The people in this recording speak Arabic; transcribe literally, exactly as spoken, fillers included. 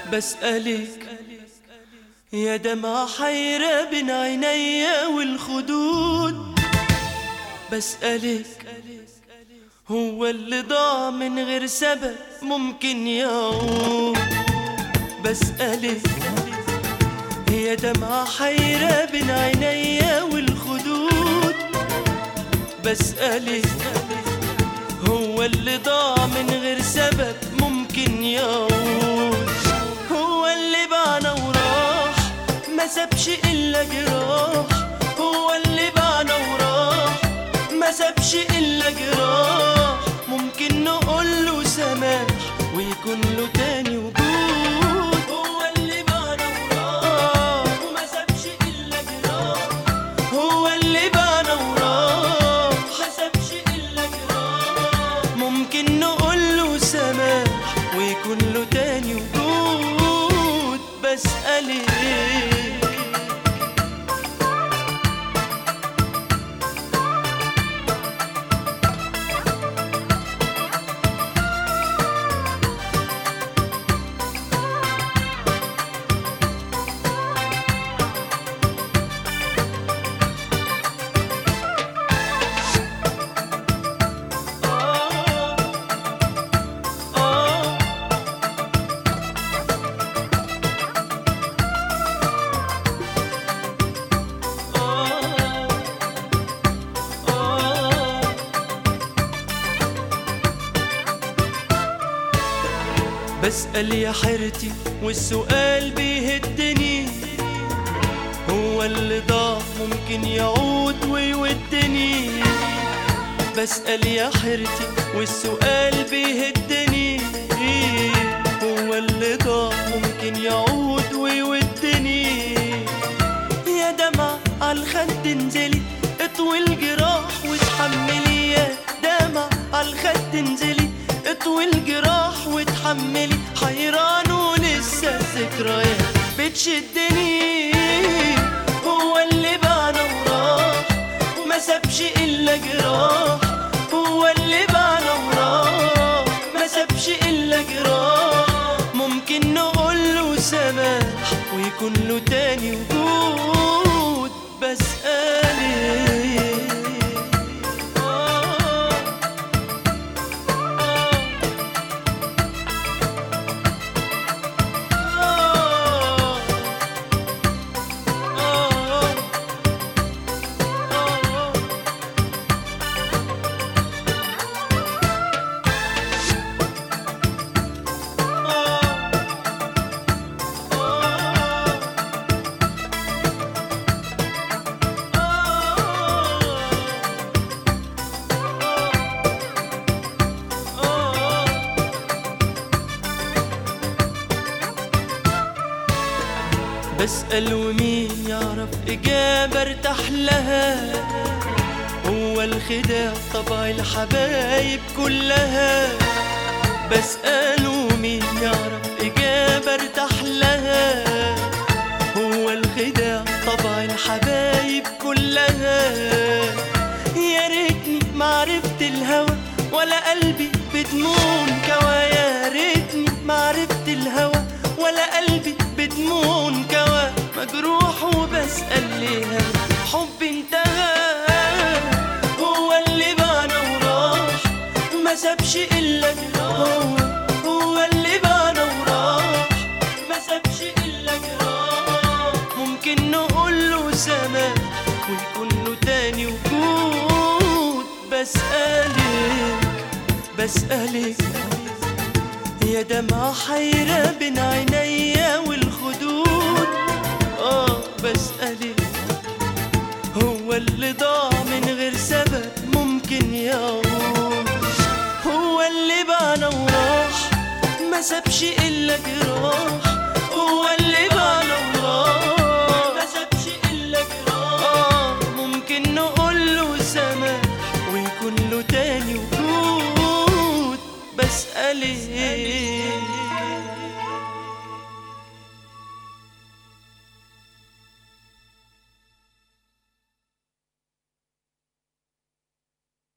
بسألك يا دمعة حيرة بين عينيا والخدود، بسألك هو اللي ضاع من غير سبب ممكن يعود. بسألك يا دمعة حيرة بين عينيا والخدود، بسألك هو اللي ضاع من غير سبب ممكن يعود. هو اللي باعنا وراح ما سابش إلا جراح، هو اللي باعنا وراح ما سابش إلا جراح. ممكن نقوله سماح ويكون له تاني وجود. هو اللي باعنا وراح وما سابش إلا جراح، هو اللي باعنا وراح ما سابش إلا جراح. ممكن نقوله سماح ويكون له تاني وجود. بسألك بسأل يا حيرتي والسؤال بيهدني، هو اللي ضاع ممكن يعود ويودني. بسأل يا حيرتي والسؤال بيهدني، هو اللي ضاع ممكن يعود ويودني. يا دمعة عالخد انزلي اطوي الجراح واتحملي، يا دمعة عالخد انزلي اطوي الجراح واتحملي. حيران ولسه الذكريات بتشدني، هو اللي باعنا وراح وما سابش إلا جراح، هو اللي باعنا وراح ما سابش إلا جراح. ممكن نقوله سماح ويكون له تاني وجود. بسألك بسأل ومين يعرف إجابة ارتاح لها، هو الخداع طبع الحبايب كلها. بسأل ومين يعرف إجابة ارتاح لها، هو الخداع طبع الحبايب كلها. يا ريتني معرفت الهوى ولا قلبي بدموع كوا، يا ريتني معرفت الهوى ولا قلبي بدموع كوا. مجروح وبسأل ليه حب انتهى، هو اللي باعنا وراح ما سابش إلا جراح، هو اللي باعنا وراح ما سابش إلا جراح. ممكن نقوله سماح ويكون له تاني وجود. بسألك بسألك يا دمعة حيرة بين عينيا والخدود. آه بسألك هو اللي ضاع من غير سبب ممكن يعود، هو اللي باعنا وراح ما سابش إلا جراح، هو اللي باعنا وراح ما سابش إلا جراح. آه ممكن نقوله سماح ويكون له تاني وجود. بسألك